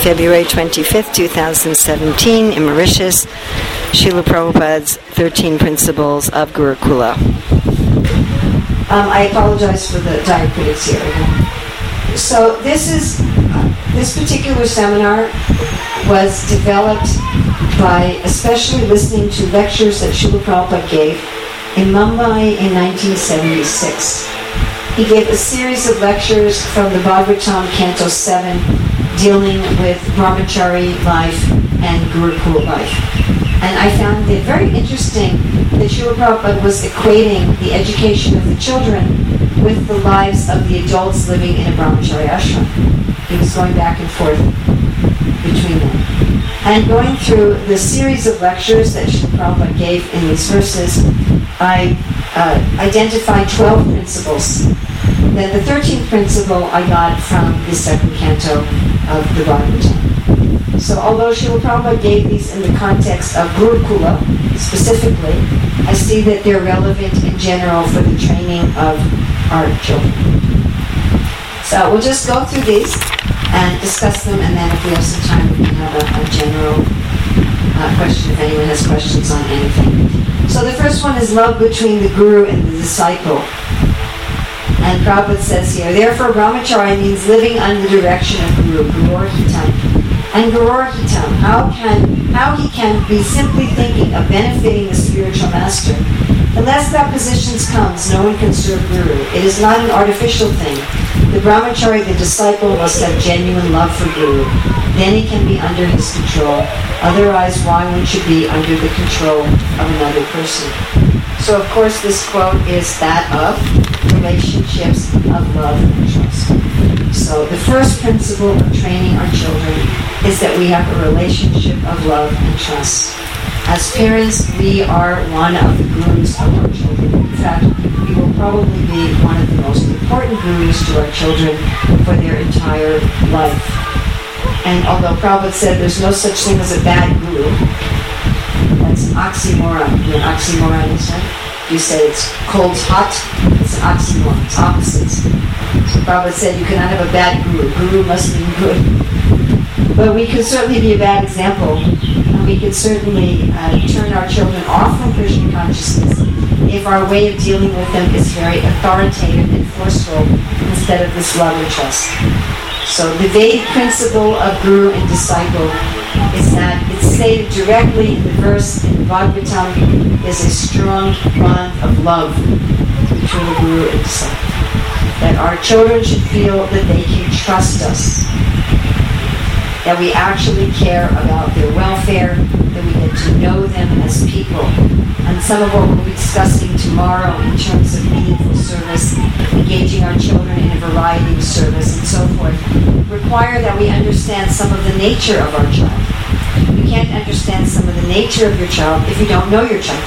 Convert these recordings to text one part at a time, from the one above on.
February 25th, 2017, in Mauritius, Srila Prabhupada's 13 Principles of Gurukula. I apologize for the diacritics here. So this particular seminar was developed by especially listening to lectures that Srila Prabhupada gave in Mumbai in 1976. He gave a series of lectures from the Bhagavatam Canto 7 dealing with brahmachari life and Gurukul life. And I found it very interesting that Srila Prabhupada was equating the education of the children with the lives of the adults living in a brahmachari ashram. He was going back and forth between them. And going through the series of lectures that Srila Prabhupada gave in these verses, I identified 12 principles. Then the 13th principle I got from the second canto of the Bhagavatam. So although Srila Prabhupada gave these in the context of Gurukula specifically, I see that they're relevant in general for the training of our children. So we'll just go through these and discuss them, and then if we have some time, we can have a general question if anyone has questions on anything. So the first one is love between the guru and the disciple. And Prabhupada says here, therefore brahmachari means living under the direction of Guru, Gurur Hitam. And Gurur Hitam, how he can be simply thinking of benefiting the spiritual master. Unless that position comes, no one can serve Guru. It is not an artificial thing. The brahmachari, the disciple, must have genuine love for Guru. Then he can be under his control. Otherwise, why one should be under the control of another person? So, of course, this quote is that of relationships of love and trust. So, the first principle of training our children is that we have a relationship of love and trust. As parents, we are one of the gurus of our children. In fact, we will probably be one of the most important gurus to our children for their entire life. And although Prabhupada said there's no such thing as a bad guru, that's an oxymoron. You know, an oxymoron is that? You say it's cold hot, it's an oxymoron, it's opposites. So Prabhupada said you cannot have a bad guru. Guru must mean good. But we could certainly be a bad example, and we could certainly turn our children off from Krishna consciousness if our way of dealing with them is very authoritative and forceful instead of this love and trust. So the Vedic principle of guru and disciple is that it's stated directly in the verse in the Bhagavatam is a strong bond of love between the guru and disciple. That our children should feel that they can trust us. That we actually care about their welfare, that we get to know them as people. And some of what we'll be discussing tomorrow in terms of meaningful service, engaging our children in a variety of service and so forth, require that we understand some of the nature of our child. You can't understand some of the nature of your child if you don't know your child.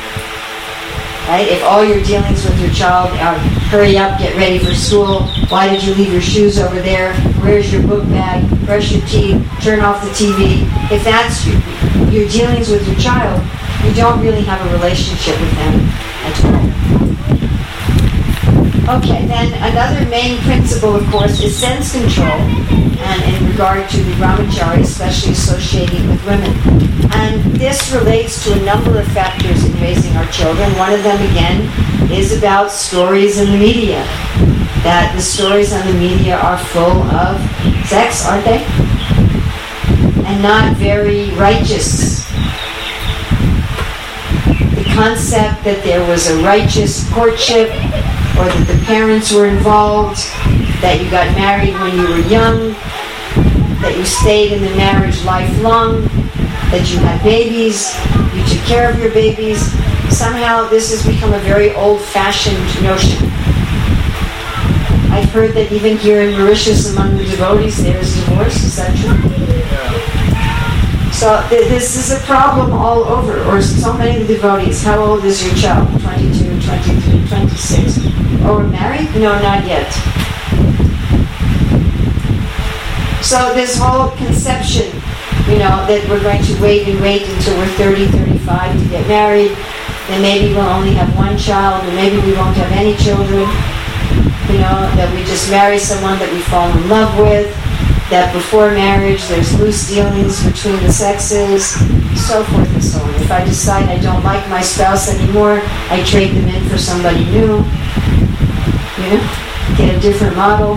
Right? If all your dealings with your child are hurry up, get ready for school, why did you leave your shoes over there, where's your book bag, brush your teeth, turn off the TV. If that's your dealings with your child, you don't really have a relationship with them at all. Okay, then another main principle, of course, is sense control, and in regard to the brahmachari, especially associating with women. And this relates to a number of factors in raising our children. One of them, again, is about stories in the media. That the stories on the media are full of sex, aren't they? And not very righteous. The concept that there was a righteous courtship, or that the parents were involved, that you got married when you were young, that you stayed in the marriage lifelong, that you had babies, you took care of your babies. Somehow this has become a very old-fashioned notion. I've heard that even here in Mauritius among the devotees there is divorce. Is that true? So this is a problem all over, or so many of the devotees. How old is your child? 22, 23, 26. Oh, we're married? No, not yet. So this whole conception, that we're going to wait until we're 30, 35 to get married, then maybe we'll only have one child, or maybe we won't have any children, that we just marry someone that we fall in love with, that before marriage there's loose dealings between the sexes, so forth and so on. If I decide I don't like my spouse anymore, I trade them in for somebody new, get a different model,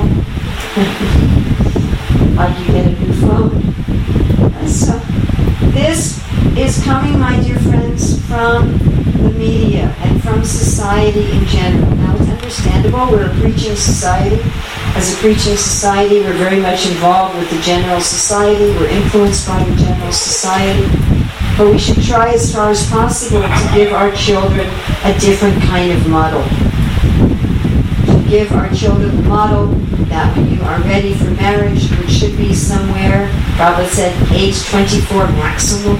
like you get a new phone. And so this is coming, my dear friends, from the media and from society in general. Now, it's understandable. We're a preaching society. As a preaching society, we're very much involved with the general society. We're influenced by the general society. But we should try as far as possible to give our children a different kind of model. To give our children the model that when you are ready for marriage, which should be somewhere, Prabhupada said, age 24 maximum,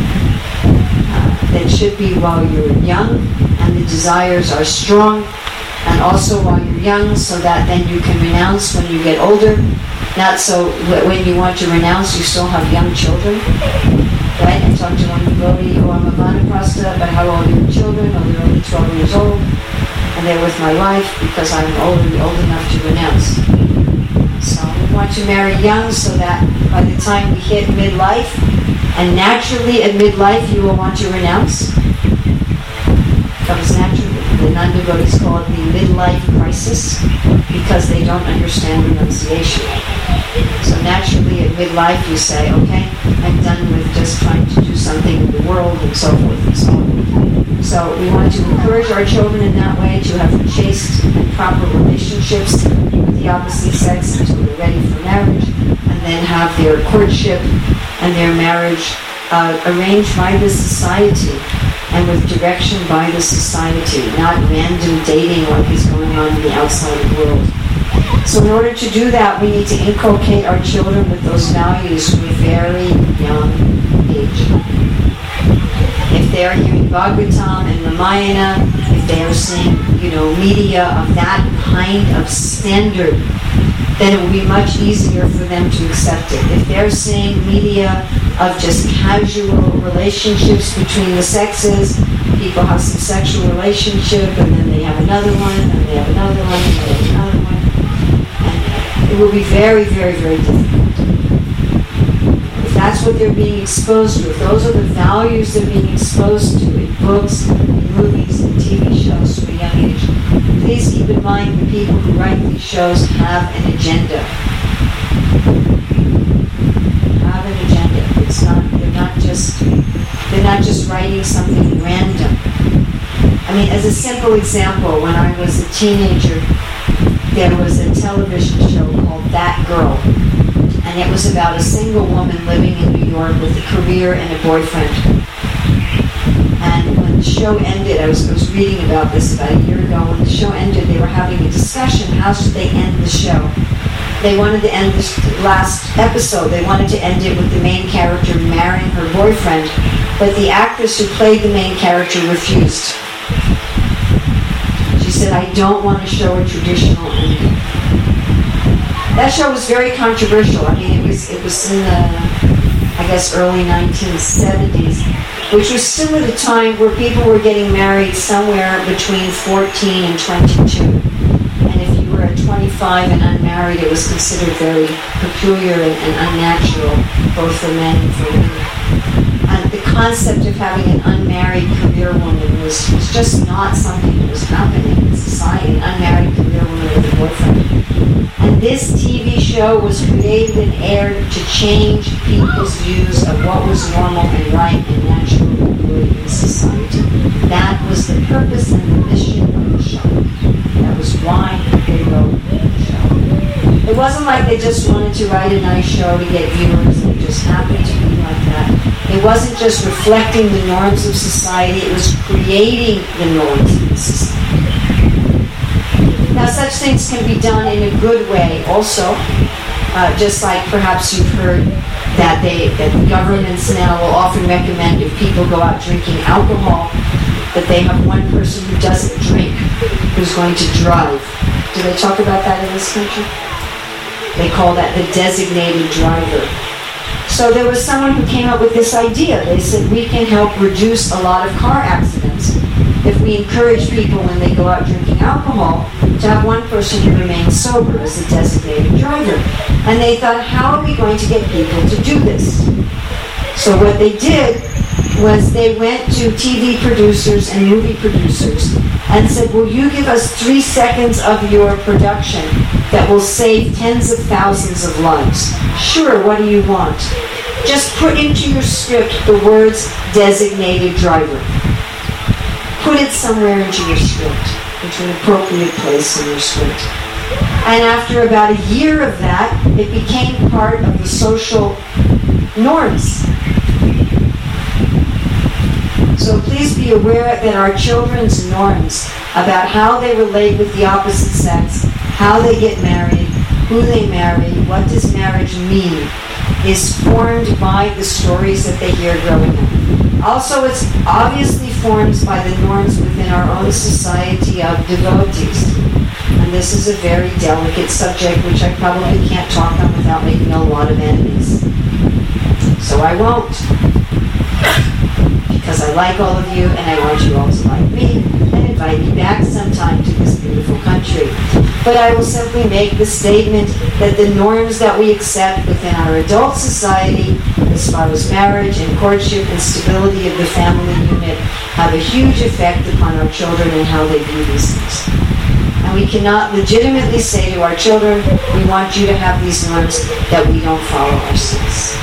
that should be while you're young and the desires are strong, and also while you're young, so that then you can renounce when you get older. Not so when you want to renounce, you still have young children. Right? I talked to one devotee, I'm a vanaprastha, but how old are your children? Oh, they're only 12 years old. And they're with my wife because I'm old enough to renounce. So we want to marry young so that by the time we hit midlife, and naturally at midlife you will want to renounce. Comes naturally. The non-devotees call it the midlife crisis because they don't understand renunciation. So naturally at midlife you say, okay, I'm done with just trying to do something in the world and so forth and so on. So we want to encourage our children in that way to have chaste and proper relationships with the opposite sex until they're ready for marriage, and then have their courtship and their marriage arranged by the society and with direction by the society, not random dating like is going on in the outside world. So in order to do that, we need to inculcate our children with those values from a very young age. If they are hearing Bhagavatam and Ramayana, if they are seeing, media of that kind of standard, then it will be much easier for them to accept it. If they're seeing media of just casual relationships between the sexes, people have some sexual relationship, and then they have another one, and they have another one, and they have another one, and it will be very, very, very difficult. If that's what they're being exposed to, if those are the values they're being exposed to in books, in movies, in TV shows from a young age, please keep in mind the people who write these shows have an agenda. Have an agenda. It's not. They're not just writing something random. I mean, as a simple example, when I was a teenager, there was a television show called That Girl, and it was about a single woman living in New York with a career and a boyfriend. And when the show ended, I was reading about this about a year ago. When the show ended, they were having a discussion. How should they end the show? They wanted to end this last episode. They wanted to end it with the main character marrying her boyfriend, but the actress who played the main character refused. She said, I don't want to show a traditional ending. That show was very controversial. I mean, it was in the, early 1970s, which was still at a time where people were getting married somewhere between 14 and 22. And if you were at 25 and unmarried, it was considered very peculiar and unnatural, both for men and for women. And the concept of having an unmarried career woman was just not something that was happening in society, an unmarried career woman with a boyfriend. And this TV show was created and aired to change people's views of what was normal and right and natural and good in society. That was the purpose and the mission of the show. That was why they wrote the show. It wasn't like they just wanted to write a nice show to get viewers, and it just happened to be like that. It wasn't just reflecting the norms of society, it was creating the norms of society. Now, such things can be done in a good way also, just like perhaps you've heard that the governments now will often recommend if people go out drinking alcohol, that they have one person who doesn't drink, who's going to drive. Do they talk about that in this country? They call that the designated driver. So there was someone who came up with this idea. They said, we can help reduce a lot of car accidents if we encourage people when they go out drinking alcohol to have one person who remains sober as a designated driver. And they thought, how are we going to get people to do this? So what they did was they went to TV producers and movie producers and said, will you give us 3 seconds of your production that will save tens of thousands of lives? Sure, what do you want? Just put into your script the words designated driver. Put it somewhere into your script, into an appropriate place in your script. And after about a year of that, it became part of the social norms. So please be aware that our children's norms about how they relate with the opposite sex, how they get married, who they marry, what does marriage mean, is formed by the stories that they hear growing up. Also, it's obviously formed by the norms within our own society of devotees. And this is a very delicate subject which I probably can't talk on without making a lot of enemies. So I won't. Because I like all of you and I want you all to like me and invite me back sometime to this beautiful country. But I will simply make the statement that the norms that we accept within our adult society as far as marriage and courtship and stability of the family unit have a huge effect upon our children and how they view these things. And we cannot legitimately say to our children, we want you to have these norms that we don't follow ourselves.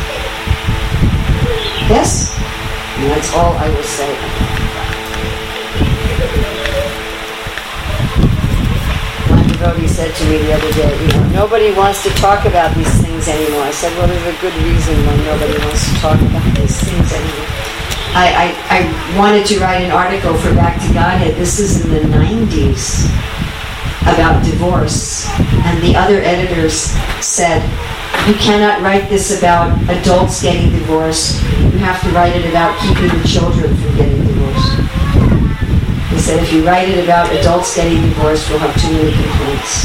Yes? And that's all I will say. One devotee said to me the other day, nobody wants to talk about these things anymore. I said, well, there's a good reason why nobody wants to talk about these things anymore. I wanted to write an article for Back to Godhead. This is in the 90s about divorce. And the other editors said, you cannot write this about adults getting divorced. You have to write it about keeping the children from getting divorced. He said, if you write it about adults getting divorced, we'll have too many complaints.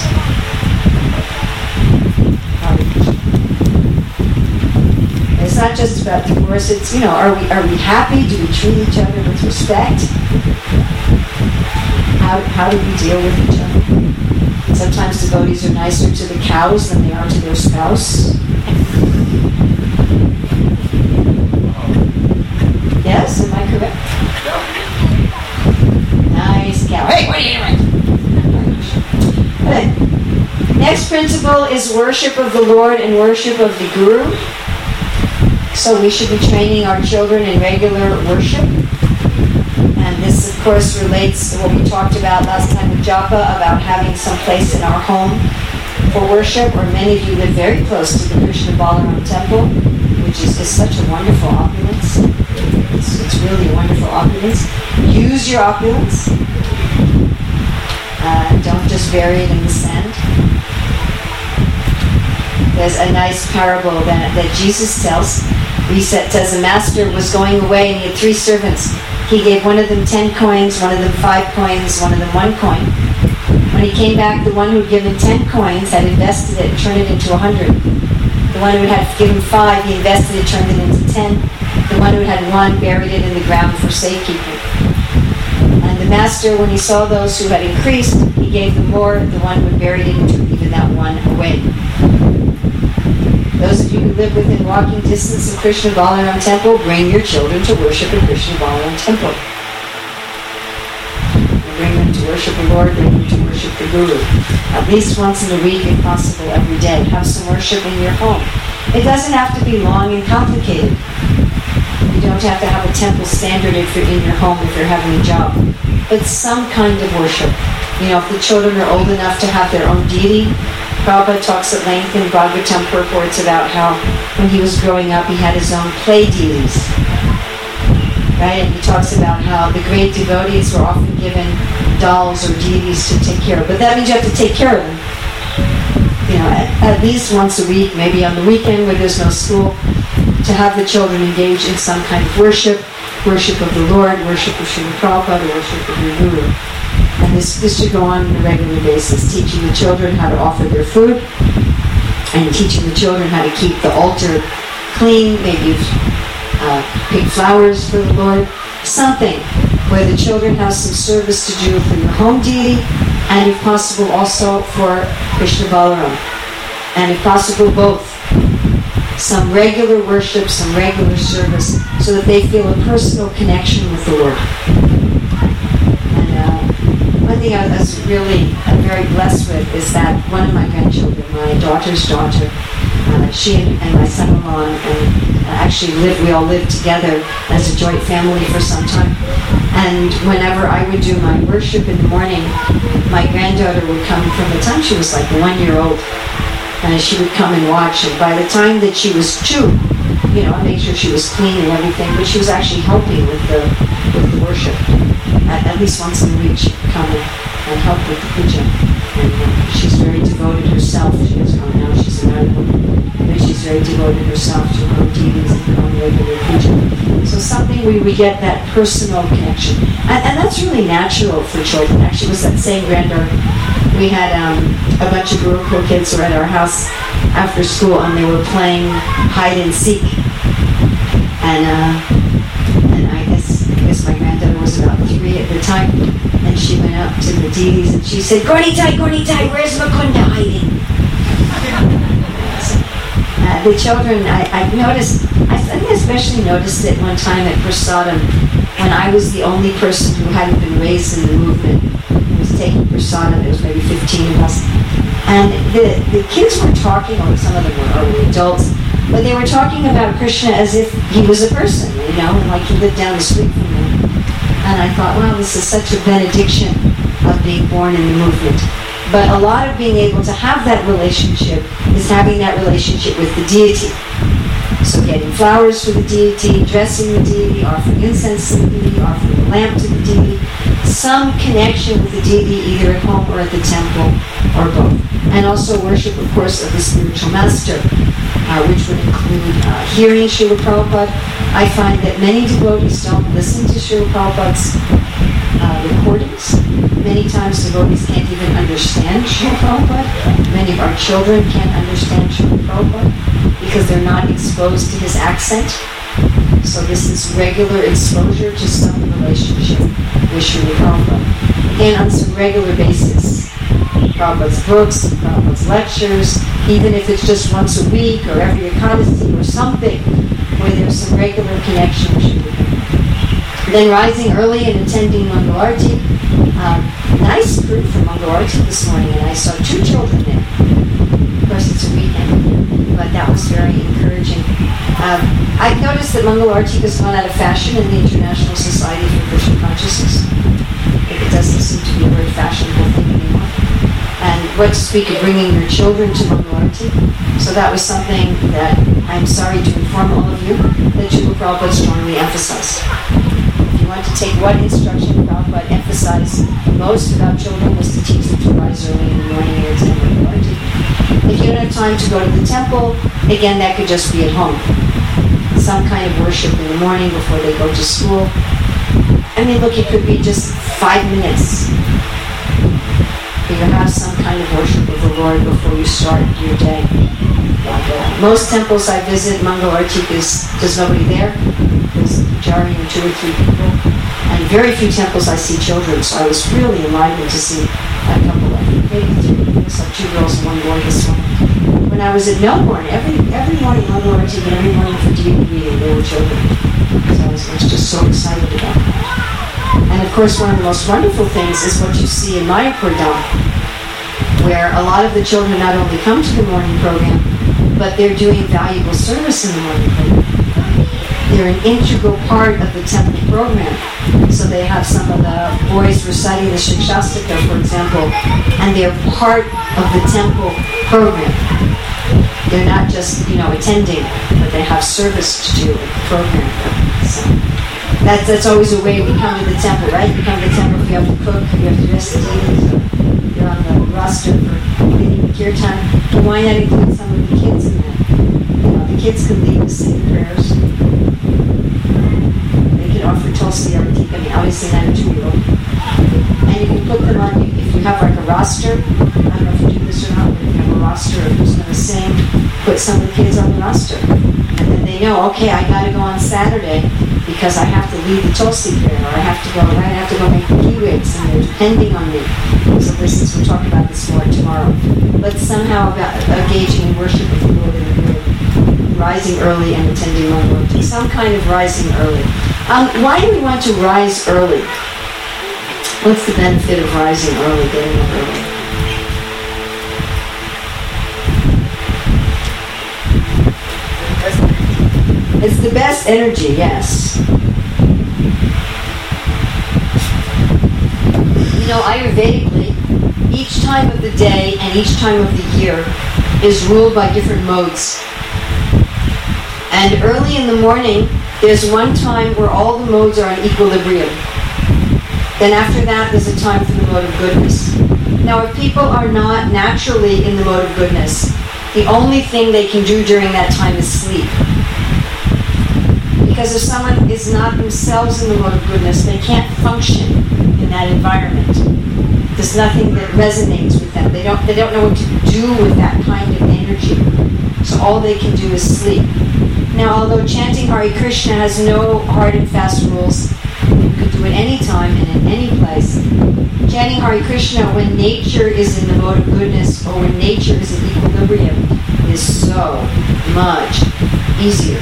It's not just about divorce. It's, are we happy? Do we treat each other with respect? How do we deal with each other? Sometimes devotees are nicer to the cows than they are to their spouse. Yes, am I correct? Nice cow. Hey, what are you doing? Okay. Next principle is worship of the Lord and worship of the Guru. So we should be training our children in regular worship. And this, of course, relates to what we talked about last time with Japa, about having some place in our home for worship, or many of you live very close to the Krishna Balaram temple, which is such a wonderful opulence. It's really a wonderful opulence. Use your opulence. Don't just bury it in the sand. There's a nice parable that Jesus tells. He says a master was going away and he had 3 servants. He gave one of them 10 coins, one of them 5 coins, one of them 1 coin. When he came back, the one who had given 10 coins had invested it and turned it into 100. The one who had given 5, he invested it, turned it into 10. The one who had 1 buried it in the ground for safekeeping. And the master, when he saw those who had increased, he gave them more. The one who had buried it, he took even that 1 away. Those of you who live within walking distance of Krishna Balaram temple, bring your children to worship in Krishna Balaram temple. Bring them to worship the Lord, bring them to worship the Guru. At least once in a week, if possible, every day. Have some worship in your home. It doesn't have to be long and complicated. You don't have to have a temple standard in your home if you're having a job. But some kind of worship. If the children are old enough to have their own deity, Prabhupada talks at length in Bhagavatam purports about how when he was growing up, he had his own play deities. Right? And he talks about how the great devotees were often given dolls or deities to take care of. But that means you have to take care of them. At least once a week, maybe on the weekend where there's no school, to have the children engage in some kind of worship of the Lord, worship of Srila Prabhupada, worship of the Guru. And this should go on a regular basis, teaching the children how to offer their food and teaching the children how to keep the altar clean, maybe pick flowers for the Lord, something where the children have some service to do for your home deity and if possible also for Krishna Balaram. and if possible both. Some regular worship, some regular service, so that they feel a personal connection with the Lord. And one thing I was really very blessed with is that one of my grandchildren, my daughter's daughter, she and my son-in-law, and actually we all lived together as a joint family for some time. And whenever I would do my worship in the morning, my granddaughter would come from the time she was like 1 year old. And she would come and watch, and by the time that she was 2, I made sure she was clean and everything, but she was actually helping with the worship. At least once in a week she would come and help with the puja. And she's very devoted herself. She has come now, she's a married woman, but she's very devoted herself to her deities and her own regular puja. So something we get that personal connection. And that's really natural for children. Actually, it was that same granddaughter. We had a bunch of Gurukul kids who were at our house after school, and they were playing hide and seek. And I guess my granddaughter was about 3 at the time, and she went up to the deities and she said, "Gornitai, Gornitai, where's Mukunda hiding?" The children, I noticed, I think I especially noticed it one time at Prasadam, when I was the only person who hadn't been raised in the movement. Taking prasadam, there was maybe 15 of us, and the kids were talking, or some of them were already adults, but they were talking about Krishna as if he was a person, and like he lived down the street from them. And I thought, wow, this is such a benediction of being born in the movement. But a lot of being able to have that relationship is having that relationship with the deity. So getting flowers for the deity, dressing the deity, offering incense to the deity, offering a lamp to the deity, some connection with the deity either at home or at the temple, or both. And also worship, of course, of the spiritual master, which would include hearing Srila Prabhupada. I find that many devotees don't listen to Srila Prabhupada's recordings. Many times devotees can't even understand Srila Prabhupada. Many of our children can't understand Srila Prabhupada because they're not exposed to his accent. So this is regular exposure to some relationship with Srila Prabhupada. Again, on some regular basis. Prabhupada's books, Prabhupada's lectures, even if it's just once a week or every Ekadasi or something, where there's some regular connection with Srila Prabhupada. Then rising early and attending Mangal Arati. Nice group for Mangal Arati this morning, and I saw 2 children there. Of course, it's a weekend, but that was very encouraging. I've noticed that Mangal Arati has gone out of fashion in the International Society for Krishna Consciousness. It doesn't seem to be a very fashionable thing anymore. And what to speak of bringing your children to Mangal Arati. So that was something that I'm sorry to inform all of you that Srila Prabhupada strongly emphasized. If you want to take what instruction Prabhupada emphasized most about children was to teach them to rise early in the morning and attend Mangal Arati. If you don't have time to go to the temple, again, that could just be at home. Some kind of worship in the morning before they go to school. I mean, look, it could be just 5 minutes. You have some kind of worship of the Lord before you start your day. Most temples I visit, Mangal Arati, there's nobody there. There's a pujari and 2 or 3 people. And very few temples I see children, so I was really enlightened to see a couple of maybe 3. It's like 2 girls and 1 boy this one. When I was at Melbourne, every morning Mangal Arati, but every morning for deity reading, there were children. So I was just so excited about that. And of course, one of the most wonderful things is what you see in Mayapur Dham, where a lot of the children not only come to the morning program, but they're doing valuable service in the morning program. They're an integral part of the temple program. So they have some of the boys reciting the Shikshastika, for example, and they're part of the temple program. They're not just, attending, but they have service to do at the program. So that's always a way we come to the temple, right? You come to the temple if you have to cook, you have to dress the deities, you're on the roster for leading the kirtan. But why not include some of the kids in that? The kids can lead the same prayers. They can offer Tulsi Arati, obviously not a 2-year-old. And you can put them on, if you have like a roster, I don't know if you do this or not, but if you have a roster of who's going to sing, put some of the kids on the roster. And then they know, okay, I got to go on Saturday because I have to lead the Tulsi prayer, or I have to go make the key wigs, and they're depending on me. So this is, we'll talk about this more tomorrow. But somehow about engaging in worship of the Lord in the Word, rising early and attending my work. Some kind of rising early. Why do we want to rise early? What's the benefit of rising early, getting up early? It's the best energy, yes. You know, Ayurvedically, each time of the day and each time of the year is ruled by different modes. And early in the morning, there's one time where all the modes are in equilibrium. Then after that, there's a time for the mode of goodness. Now, if people are not naturally in the mode of goodness, the only thing they can do during that time is sleep. Because if someone is not themselves in the mode of goodness, they can't function in that environment. There's nothing that resonates with them. They don't know what to do with that kind of energy. So all they can do is sleep. Now, although chanting Hare Krishna has no hard and fast rules, you can do it any time and in any place. Chanting Hare Krishna when nature is in the mode of goodness or when nature is in equilibrium is so much easier.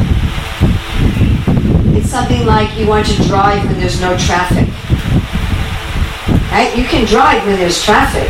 It's something like you want to drive when there's no traffic. Right? You can drive when there's traffic.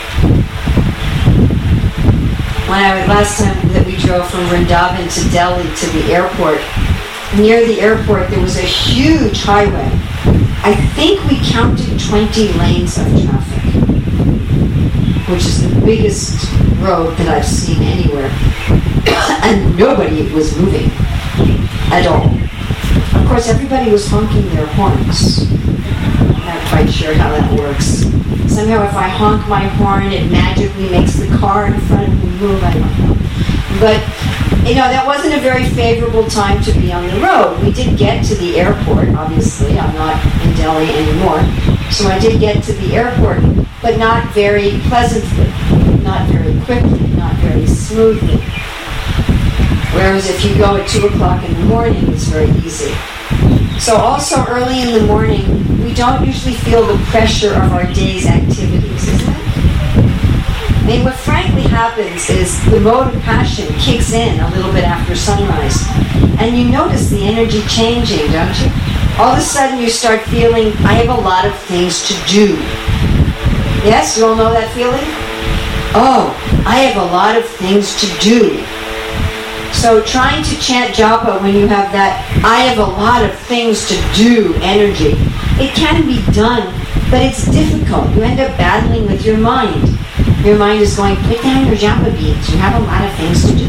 Last time that we drove from Vrindavan to Delhi to the airport, near the airport there was a huge highway. I think we counted 20 lanes of traffic, which is the biggest road that I've seen anywhere. And nobody was moving at all. Of course, everybody was honking their horns. I'm not quite sure how that works. Somehow if I honk my horn, it magically makes the car in front of me move. I don't know. But, that wasn't a very favorable time to be on the road. We did get to the airport, obviously. I'm not in Delhi anymore. So I did get to the airport, but not very pleasantly, not very quickly, not very smoothly. Whereas if you go at 2 o'clock in the morning, it's very easy. So also early in the morning, we don't usually feel the pressure of our day's activities, isn't it? I mean, what frankly happens is the mode of passion kicks in a little bit after sunrise. And you notice the energy changing, don't you? All of a sudden you start feeling, I have a lot of things to do. Yes, you all know that feeling? Oh, I have a lot of things to do. So trying to chant japa when you have that, I have a lot of things to do energy, it can be done, but it's difficult. You end up battling with your mind. Your mind is going, put down your japa beads. You have a lot of things to do.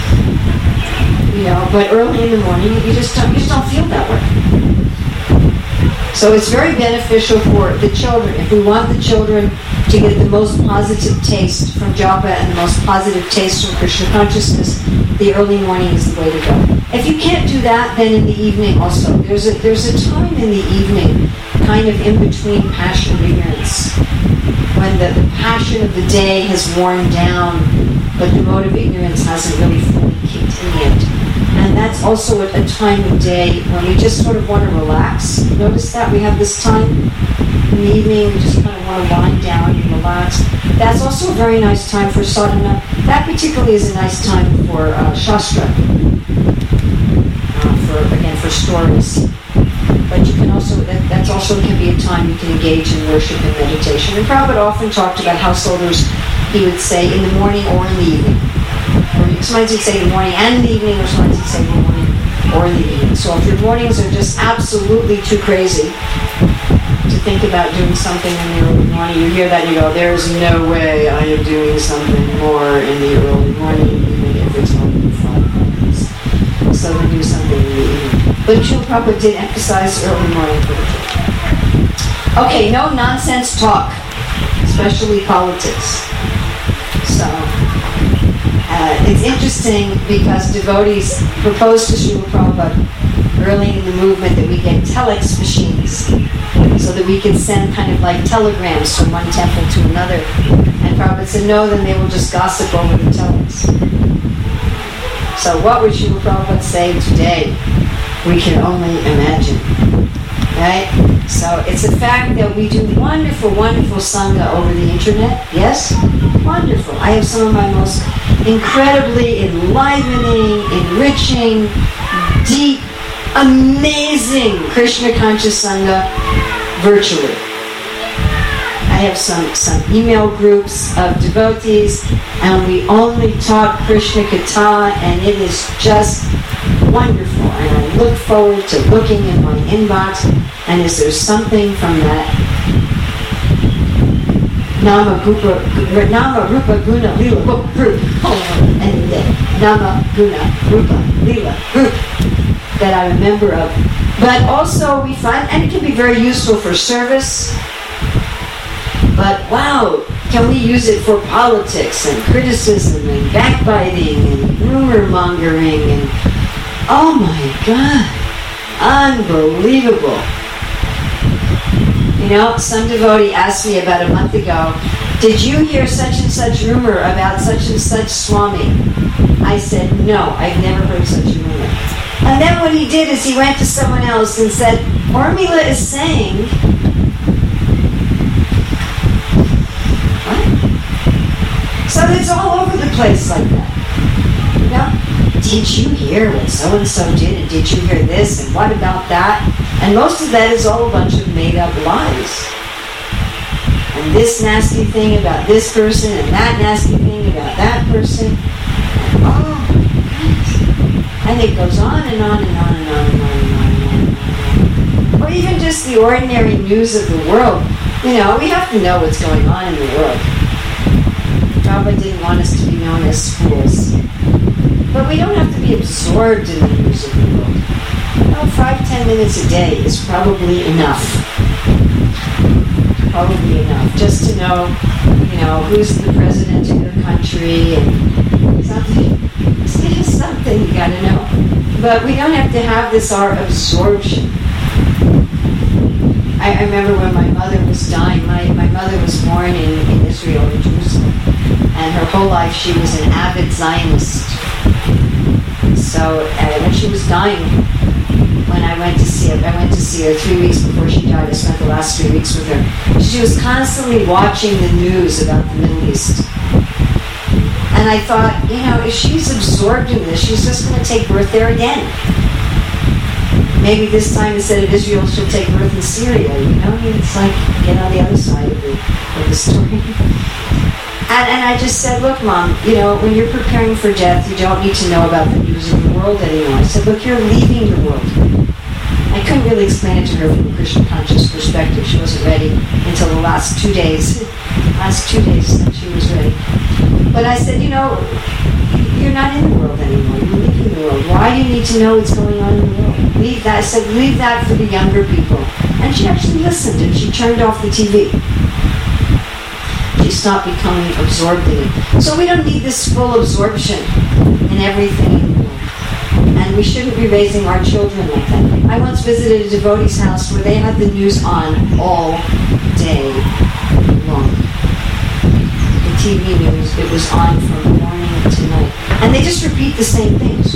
But early in the morning, you just don't feel that way. So it's very beneficial for the children. If we want the children to get the most positive taste from japa and the most positive taste from Krishna consciousness, the early morning is the way to go. If you can't do that, then in the evening also. There's a time in the evening, kind of in between passion and ignorance, when the passion of the day has worn down, but the mode of ignorance hasn't really fully kicked in yet. And that's also a time of day when we just sort of want to relax. Notice that we have this time in the evening, we just kind of want to wind down and relax. That's also a very nice time for sadhana. That particularly is a nice time for shastra, for stories. But you can also, that's also can be a time you can engage in worship and meditation. And Prabhupada often talked about householders, he would say in the morning or in the evening. Or sometimes he'd say in the morning and in the evening, or sometimes he'd say in the morning or in the evening. So if your mornings are just absolutely too crazy to think about doing something in the early morning, you hear that and you go, there's no way I am doing something more in the early morning, even if it's only 5 minutes. So we do something in the evening. But Srila Prabhupada did emphasize early morning for the children. Okay, no nonsense talk, especially politics. So, it's interesting because devotees proposed to Srila Prabhupada early in the movement that we get telex machines so that we can send kind of like telegrams from one temple to another. And Prabhupada said, no, then they will just gossip over the telex. So what would Srila Prabhupada say today? We can only imagine. Right? So it's a fact that we do wonderful, wonderful Sangha over the internet. Yes? Wonderful. I have some of my most incredibly enlivening, enriching, deep, amazing Krishna conscious Sangha virtually. I have some email groups of devotees, and we only talk Krishna Katha, and it is just wonderful. And I look forward to looking in my inbox, and is there something from that Nama Rupa Guna Lila group, and Nama Guna Rupa Lila group that I'm a member of. But also we find, and it can be very useful for service, but wow, can we use it for politics and criticism and backbiting and rumor mongering and oh my God, unbelievable. You know, some devotee asked me about a month ago, did you hear such and such rumor about such and such Swami? I said, no, I've never heard such a rumor. And then what he did is he went to someone else and said, Urmila is saying, what? So it's all over the place like that. You know? Did you hear what so-and-so did? And did you hear this? And what about that? And most of that is all a bunch of made-up lies. And this nasty thing about this person, and that nasty thing about that person. And, oh, goodness. And it goes on and on and on and on and on and on and on. Or even just the ordinary news of the world. You know, we have to know what's going on in the world. Prabhupada didn't want us to be known as fools. But we don't have to be absorbed in the news of the world. 5-10 minutes a day is probably enough. Probably enough. Just to know, you know, who's the president of your country and something you gotta know. But we don't have to have this our absorption. I remember when my mother was dying, my mother was born in Israel, in Jerusalem. And her whole life she was an avid Zionist. So when she was dying, when I went to see her 3 weeks before she died. I spent the last 3 weeks with her. She was constantly watching the news about the Middle East. And I thought, you know, if she's absorbed in this, she's just going to take birth there again. Maybe this time instead of Israel, she'll take birth in Syria, you know? It's like, get on the other side of the story. And I just said, look, Mom, you know, when you're preparing for death, you don't need to know about the news of the world anymore. I said, look, you're leaving the world. I couldn't really explain it to her from a Krishna conscious perspective. She wasn't ready until the last 2 days. That she was ready. But I said, you know, you're not in the world anymore. You're leaving the world. Why do you need to know what's going on in the world? Leave that. I said, leave that for the younger people. And she actually listened, and she turned off the TV. She stopped becoming absorbed in it. So we don't need this full absorption in everything anymore. And we shouldn't be raising our children like that. I once visited a devotee's house where they had the news on all day long. The TV news, it was on from morning to night. And they just repeat the same things.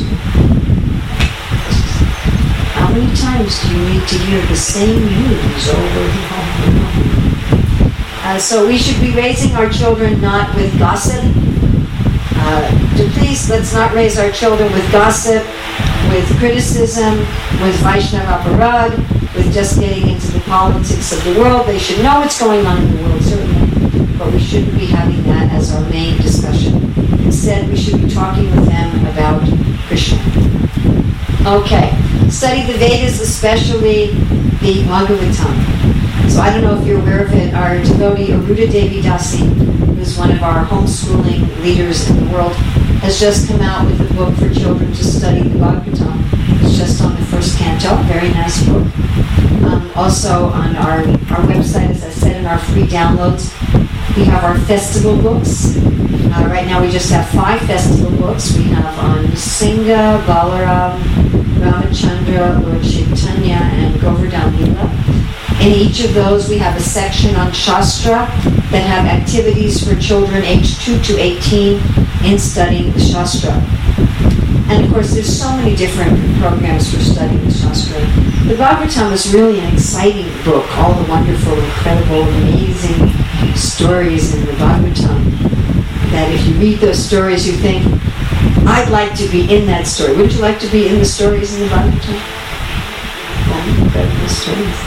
How many times do you need to hear the same news over and over and over? So we should be raising our children not with gossip. Please, let's not raise our children with gossip, with criticism, with Vaishnava aparad, with just getting into the politics of the world. They should know what's going on in the world, certainly, but we shouldn't be having that as our main discussion. Instead, we should be talking with them about Krishna. Okay, study the Vedas, especially the Bhagavatam. So I don't know if you're aware of it, our devotee Aruda Devi Dasi, who is one of our homeschooling leaders in the world, has just come out with a book for children to study the Bhagavatam. It's just on the first canto, very nice book. Also on our website, as I said, in our free downloads, we have our festival books. Right now we just have 5 festival books. We have on Singha, Balaram, Ramachandra, Lord Chaitanya, and Govardhan Lila. In each of those, we have a section on Shastra that have activities for children aged 2 to 18 in studying the Shastra. And of course, there's so many different programs for studying the Shastra. The Bhagavatam is really an exciting book. All the wonderful, incredible, amazing stories in the Bhagavatam. That if you read those stories, you think, I'd like to be in that story. Wouldn't you like to be in the stories in the Bhagavatam? Oh, incredible stories.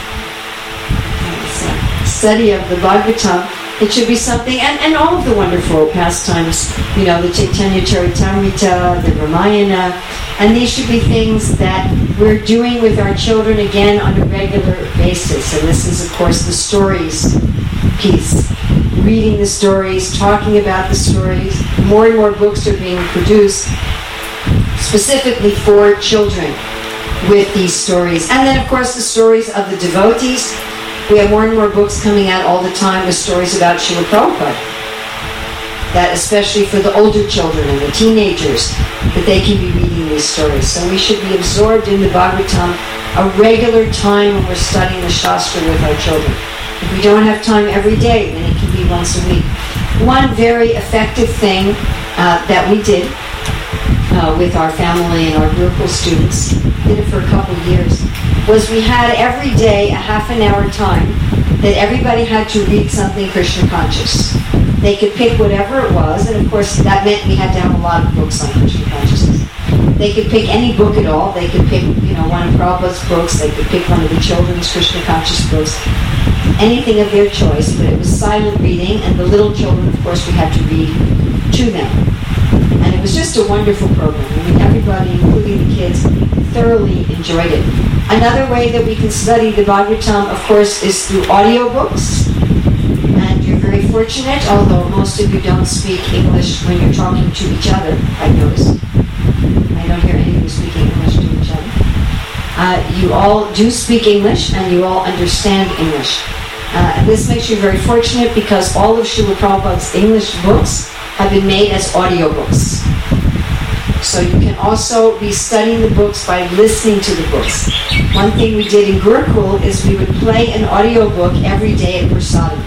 Study of the Bhagavatam, it should be something, and all of the wonderful pastimes, the Chaitanya Charitamrita, the Ramayana, and these should be things that we're doing with our children again on a regular basis. And this is, of course, the stories piece. Reading the stories, talking about the stories. More and more books are being produced specifically for children with these stories. And then, of course, the stories of the devotees. We have more and more books coming out all the time with stories about Srila Prabhupada. That especially for the older children and the teenagers, that they can be reading these stories. So we should be absorbed in the Bhagavatam a regular time when we're studying the Shastra with our children. If we don't have time every day, then it can be once a week. One very effective thing that we did with our family and our Gurukul students, did it for a couple of years, was we had every day a half an hour time that everybody had to read something Krishna conscious. They could pick whatever it was, and of course that meant we had to have a lot of books on Krishna consciousness. They could pick any book at all. They could pick, one of Prabhupada's books. They could pick one of the children's Krishna conscious books. Anything of their choice, but it was silent reading, and the little children, of course, we had to read to them. And it was just a wonderful program. Everybody, including the kids, thoroughly enjoyed it. Another way that we can study the Bhagavatam, of course, is through audiobooks. And you're very fortunate, although most of you don't speak English when you're talking to each other, I've noticed. I don't hear any of you speaking English to each other. You all do speak English, and you all understand English. And this makes you very fortunate because all of Srila Prabhupada's English books have been made as audiobooks. So you can also be studying the books by listening to the books. One thing we did in Gurukul is we would play an audiobook every day at Prasadam.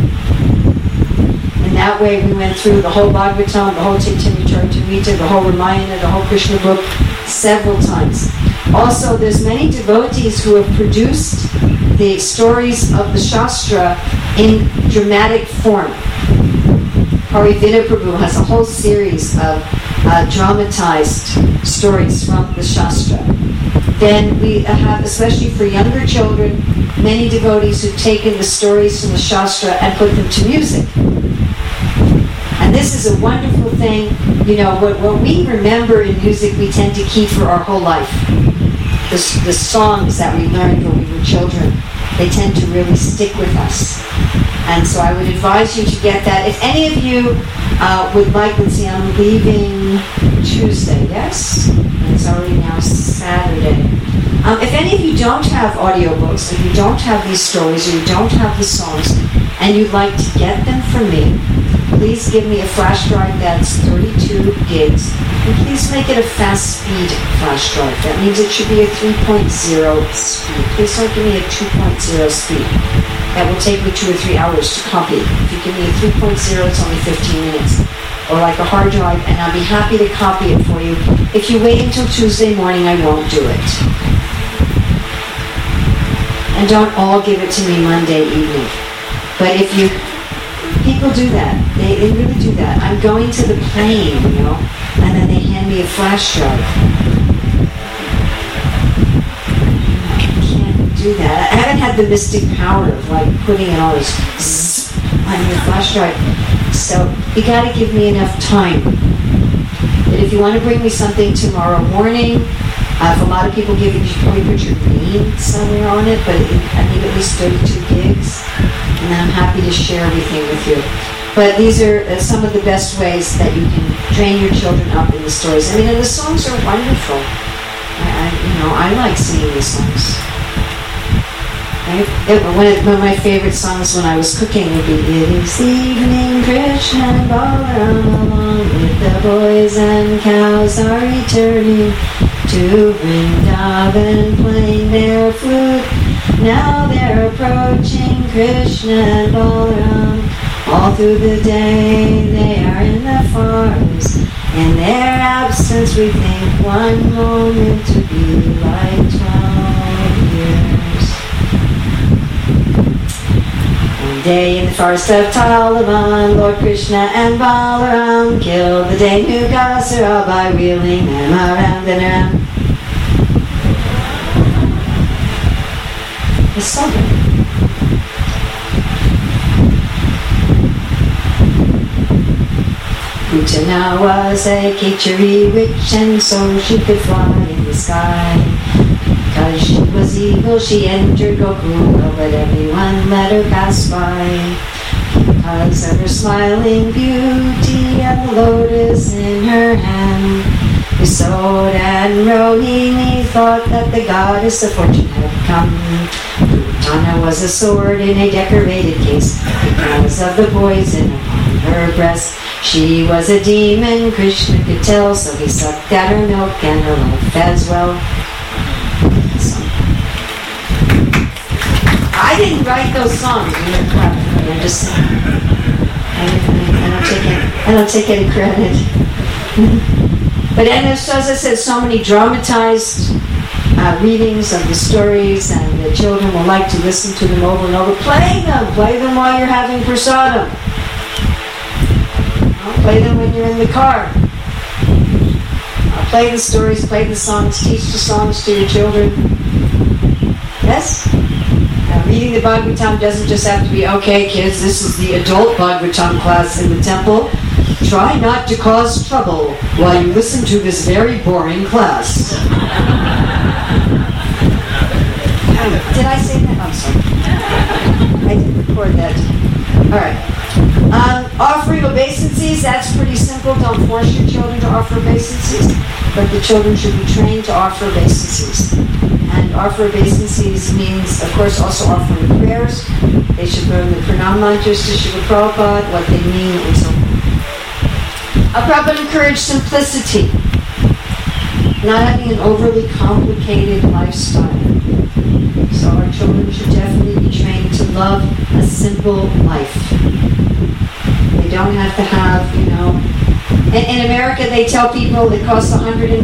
And that way we went through the whole Bhagavatam, the whole Chaitanya Charitamrita, the whole Ramayana, the whole Krishna book several times. Also, there's many devotees who have produced the stories of the Shastra in dramatic form. Harivida Prabhu has a whole series of dramatized stories from the Shastra. Then we have, especially for younger children, many devotees who've taken the stories from the Shastra and put them to music. And this is a wonderful thing. What we remember in music, we tend to keep for our whole life. The songs that we learned when we were children, they tend to really stick with us. And so I would advise you to get that. If any of you would like, let's see, I'm leaving Tuesday, yes? And it's already now Saturday. If any of you don't have audiobooks, if you don't have these stories, or you don't have the songs, and you'd like to get them from me, please give me a flash drive that's 32 gigs. And please make it a fast speed flash drive. That means it should be a 3.0 speed. Please don't give me a 2.0 speed. That will take me 2 or 3 hours to copy. If you give me a 3.0, it's only 15 minutes. Or like a hard drive, and I'll be happy to copy it for you. If you wait until Tuesday morning, I won't do it. And don't all give it to me Monday evening. But if you... People do that. They really do that. I'm going to the plane, and then they hand me a flash drive. Do that. I haven't had the mystic power of putting it all this on your flash drive. So you got to give me enough time. But if you want to bring me something tomorrow morning, if a lot of people give it, you should probably put your name somewhere on it, but I need at least 32 gigs, and then I'm happy to share everything with you. But these are some of the best ways that you can train your children up in the stories. And the songs are wonderful. I like singing the songs. One of my favorite songs when I was cooking would be "It is evening, Krishna and Balaram along with the boys and cows are returning to Vrindavan playing their flute. Now they're approaching Krishna and Balaram. All through the day they are in the forest In their absence we think one moment to be like 12 years. One day in the forest of Talavan, Lord Krishna and Balaram killed the Dhenu-Kasura by wheeling them around and around. The summer. Putana was a Kechari witch, and so she could fly in the sky. Because she was evil, she entered Gokula, but everyone let her pass by. Because of her smiling beauty and the lotus in her hand, Yashoda and Rohini thought that the goddess of fortune had come. Putana was a sword in a decorated case because of the poison upon her breast. She was a demon, Krishna could tell, so he sucked at her milk and her life as well. I didn't write those songs. I'm just saying. I don't take any credit. But as I said, so many dramatized readings of the stories, and the children will like to listen to them over and over. Play them while you're having prasadam. Play them when you're in the car. Play the stories, play the songs, teach the songs to your children. Yes? Reading the Bhagavatam doesn't just have to be, okay kids, this is the adult Bhagavatam class in the temple. Try not to cause trouble while you listen to this very boring class. Did I say that? I'm sorry. I didn't record that. Alright. Offering obeisances, that's pretty simple. Don't force your children to offer obeisances, but the children should be trained to offer obeisances. And offer obeisances means, of course, also offering prayers. They should learn the pranam mantras to Srila Prabhupada, what they mean, and so on. Prabhupada encouraged simplicity, not having an overly complicated lifestyle. So our children should definitely be trained to love a simple life. They don't have to have, in America they tell people it costs $120,000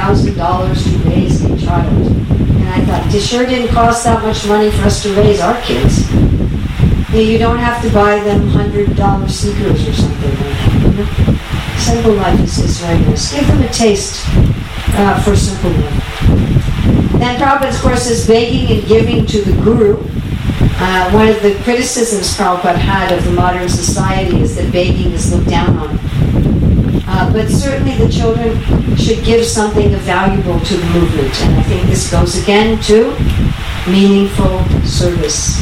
to raise a child. And I thought, it sure didn't cost that much money for us to raise our kids. You don't have to buy them $100 sneakers or something like that. Simple life is very nice. Give them a taste for simple life. Then Prabhupada, of course, is begging and giving to the Guru. One of the criticisms Prabhupada had of the modern society is that begging is looked down on. But certainly the children should give something valuable to the movement. And I think this goes again to meaningful service.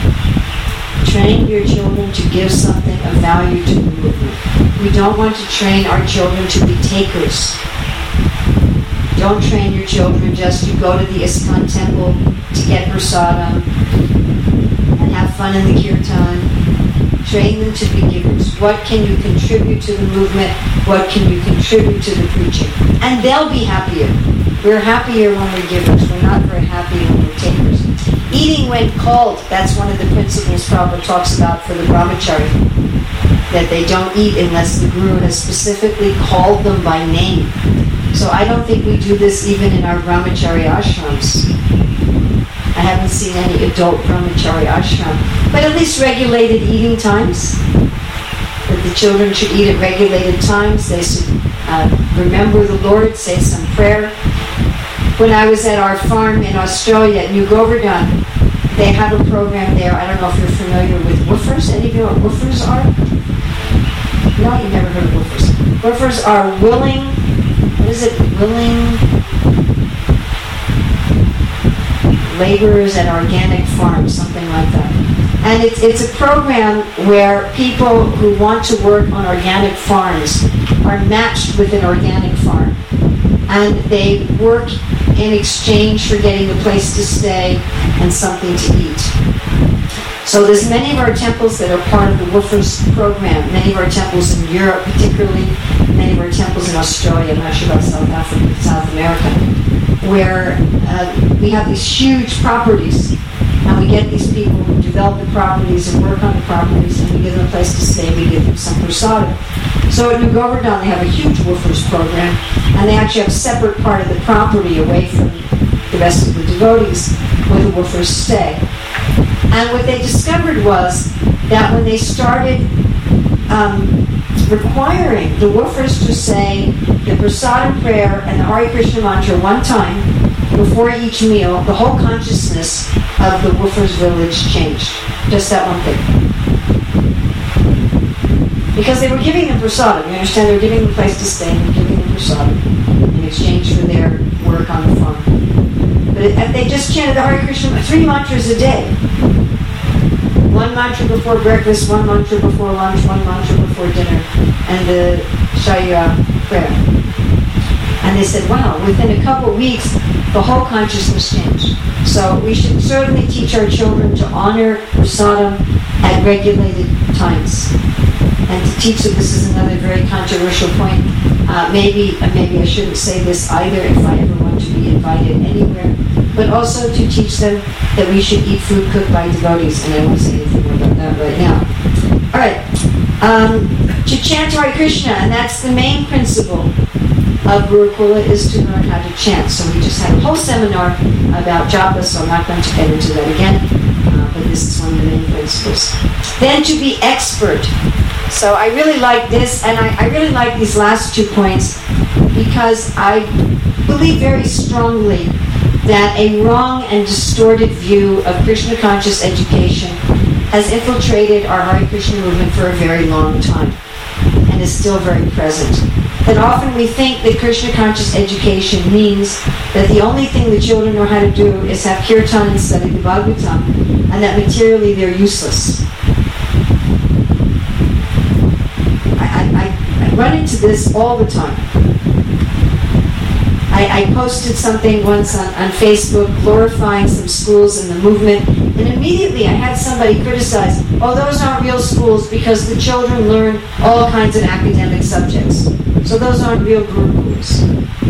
Train your children to give something of value to the movement. We don't want to train our children to be takers. Don't train your children just to go to the ISKCON temple to get prasadam and have fun in the kirtan. Train them to be givers. What can you contribute to the movement? What can you contribute to the preaching? And they'll be happier. We're happier when we're givers. We're not very happy when we're takers. Eating when called, that's one of the principles Prabhupada talks about for the brahmachari. That they don't eat unless the Guru has specifically called them by name. So I don't think we do this even in our brahmachari ashrams. I haven't seen any adult brahmachari ashram. But at least regulated eating times. That the children should eat at regulated times. They should remember the Lord, say some prayer. When I was at our farm in Australia at New Govardhan, they have a program there. I don't know if you're familiar with woofers. Any of you know what woofers are? No, you've never heard of woofers. Woofers are willing laborers at organic farms, something like that. And it's a program where people who want to work on organic farms are matched with an organic farm. And they work in exchange for getting a place to stay and something to eat. So there's many of our temples that are part of the Woofers program. Many of our temples in Europe particularly, many of our temples in Australia, I'm not sure about South Africa, South America, where we have these huge properties. And and we get these people who develop the properties and work on the properties, and we give them a place to stay, we give them some prasadam. So at New Govardhan, they have a huge woofers program, and they actually have a separate part of the property away from the rest of the devotees where the woofers stay. And what they discovered was that when they started requiring the woofers to say the prasadam prayer and the Hare Krishna mantra one time before each meal, the whole consciousness of the woofers village changed. Just that one thing. Because they were giving them prasadam. You understand? They were giving them a place to stay and giving them prasadam in exchange for their work on the farm. But they just chanted the Hare Krishna 3 mantras a day. 1 mantra before breakfast, 1 mantra before lunch, 1 mantra before dinner, and the Shaya prayer. And they said, wow, within a couple of weeks, the whole consciousness changed. So we should certainly teach our children to honor prasadam at regulated times. And to teach them, this is another very controversial point. Maybe I shouldn't say this either if I ever want to be invited anywhere. But also to teach them that we should eat food cooked by devotees. And I won't say anything more about that right now. All right. To chant Hare Krishna, and that's the main principle of Gurukula, is to learn how to chant. So we just had a whole seminar about japa, so I'm not going to get into that again. But this is one of the main principles. Then to be expert. So I really like this, and I really like these last 2 points because I believe very strongly that a wrong and distorted view of Krishna conscious education has infiltrated our Hare Krishna movement for a very long time and is still very present. That often we think that Krishna conscious education means that the only thing the children know how to do is have kirtan and study the Bhagavatam, and that materially they're useless. I run into this all the time. I posted something once on Facebook glorifying some schools in the movement, and immediately I had somebody criticize, oh, those aren't real schools because the children learn all kinds of academic subjects. So those aren't real gurukuls.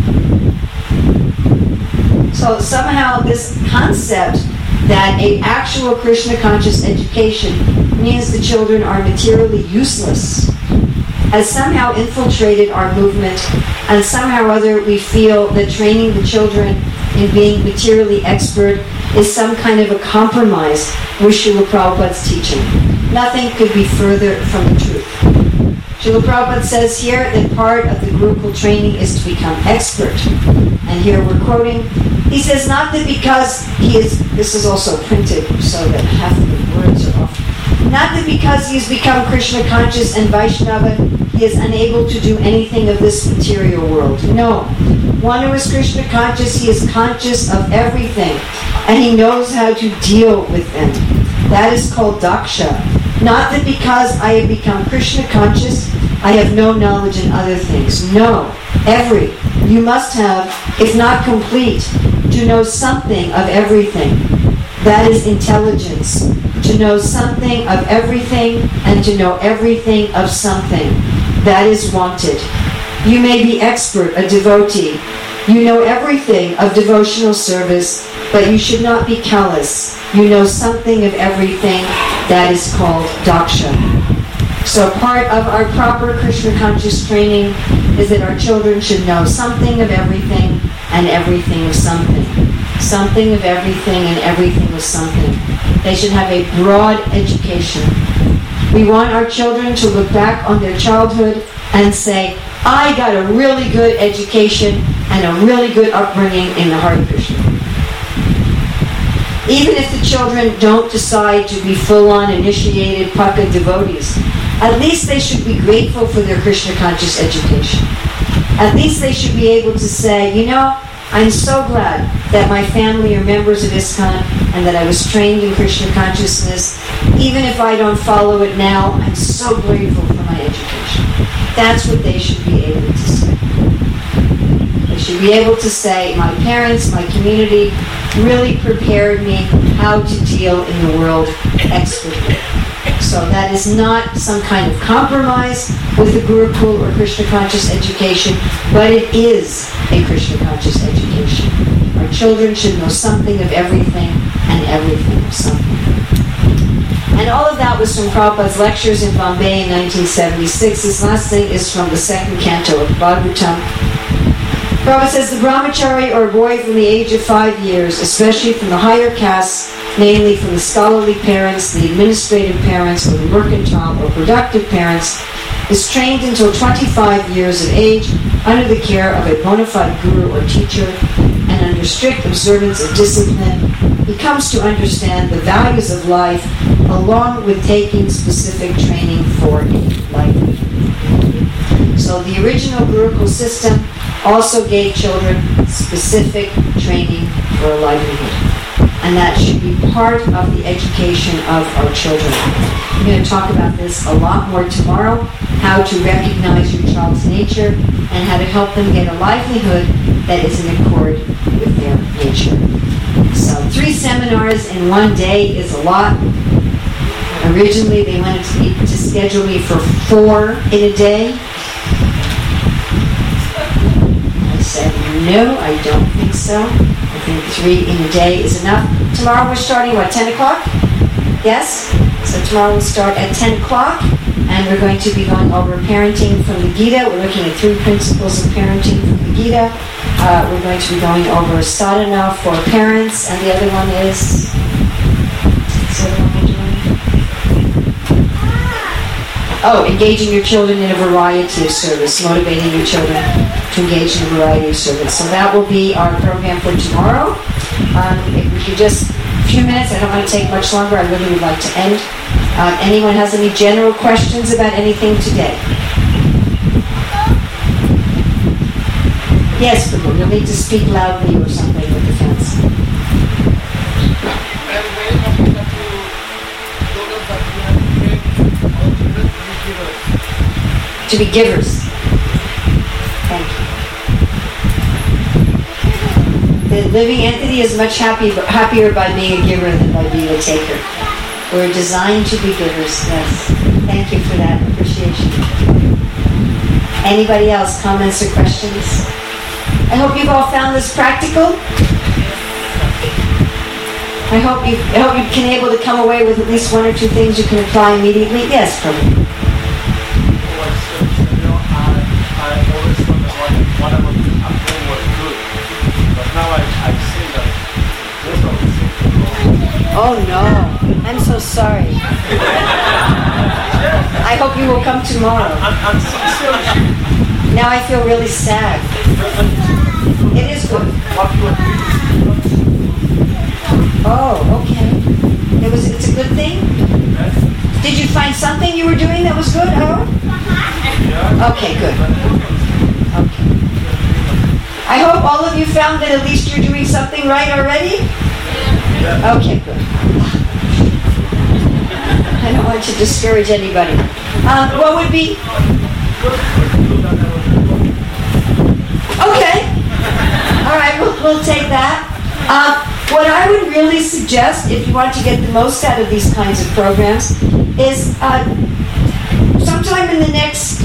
So somehow this concept that an actual Krishna conscious education means the children are materially useless has somehow infiltrated our movement, and somehow or other we feel that training the children in being materially expert is some kind of a compromise with Srila Prabhupada's teaching. Nothing could be further from the truth. Srila Prabhupada says here that part of the Gurukul training is to become expert. And here we're quoting, he says, not that because he is, this is also printed so that half of the words are off, not that because he has become Krishna conscious and Vaishnava, he is unable to do anything of this material world. No. One who is Krishna conscious, he is conscious of everything, and he knows how to deal with them. That is called daksha. Not that because I have become Krishna conscious, I have no knowledge in other things. No. You must have, if not complete, to know something of everything. That is intelligence. To know something of everything and to know everything of something. That is wanted. You may be expert, a devotee. You know everything of devotional service, but you should not be callous. You know something of everything. That is called daksha. So part of our proper Krishna conscious training is that our children should know something of everything and everything of something. Something of everything and everything of something. They should have a broad education. We want our children to look back on their childhood and say, I got a really good education and a really good upbringing in the Hare Krishna. Even if the children don't decide to be full-on initiated Paka devotees, at least they should be grateful for their Krishna conscious education. At least they should be able to say, you know, I'm so glad that my family are members of ISKCON and that I was trained in Krishna consciousness. Even if I don't follow it now, I'm so grateful for my education. That's what they should be able to say. They should be able to say, my parents, my community really prepared me how to deal in the world expertly. So that is not some kind of compromise with the Gurukul or Krishna conscious education, but it is a Krishna conscious education. Our our children should know something of everything and everything of something. And all of that was from Prabhupada's lectures in Bombay in 1976. This last thing is from the second canto of Bhagavatam. Prabhupada says, the brahmachari, or boy from the age of 5 years, especially from the higher castes, namely from the scholarly parents, the administrative parents, or the mercantile or productive parents, is trained until 25 years of age under the care of a bona fide guru or teacher, and under strict observance of discipline, he comes to understand the values of life along with taking specific training for livelihood. So the original Gurukul system also gave children specific training for a livelihood. And that should be part of the education of our children. I'm going to talk about this a lot more tomorrow, how to recognize your child's nature and how to help them get a livelihood that is in accord with their nature. So 3 seminars in one day is a lot. Originally they wanted to schedule me for 4 in a day. I said, no, I don't think so. I think 3 in a day is enough. Tomorrow we're starting, 10 o'clock? Yes? So tomorrow we'll start at 10 o'clock, and we're going to be going over parenting from the Gita. We're looking at 3 principles of parenting from the Gita. We're going to be going over sadhana for parents, and the other one is... engaging your children in a variety of service, motivating your children to engage in a variety of service. So that will be our program for tomorrow. If we could just a few minutes, I don't want to take much longer, I really would like to end. Anyone has any general questions about anything today? Yes, Prabhu, you'll need to speak loudly or something with the fence. To be givers. Thank you. The living entity is much happier by being a giver than by being a taker. We're designed to be givers, yes. Thank you for that appreciation. Anybody else, comments or questions? I hope you've all found this practical. I hope you've been able to come away with at least 1 or 2 things you can apply immediately. Yes, Prabhu. Oh no, I'm so sorry. I hope you will come tomorrow. Now I feel really sad. It is good. Oh, okay. It's a good thing? Did you find something you were doing that was good, Harold? Okay, good. Okay. I hope all of you found that at least you're doing something right already? Okay, good. I don't want to discourage anybody. What would be... Okay. All right, we'll take that. What I would really suggest, if you want to get the most out of these kinds of programs, is sometime in the next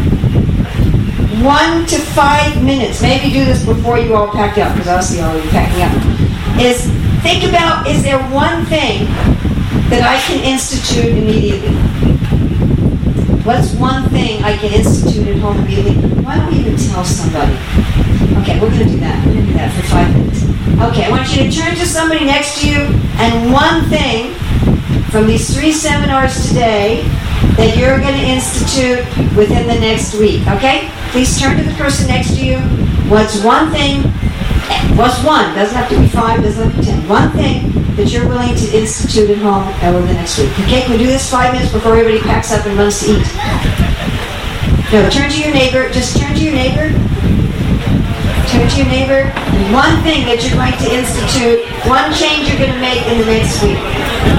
1 to 5 minutes, maybe do this before you all pack up, because obviously you're already packing up, is think about, is there one thing that I can institute immediately? What's one thing I can institute at home immediately? Why don't we even tell somebody? Okay, we're going to do that. We're going to do that for 5 minutes. Okay, I want you to turn to somebody next to you, and one thing from these 3 seminars today that you're going to institute within the next week, okay? Please turn to the person next to you. What's one thing, doesn't have to be 5, doesn't have to be 10, one thing that you're willing to institute at home over the next week. Okay, can we do this 5 minutes before everybody packs up and runs to eat? No, turn to your neighbor, just turn to your neighbor. Turn to your neighbor. And one thing that you're going to institute, one change you're going to make in the next week.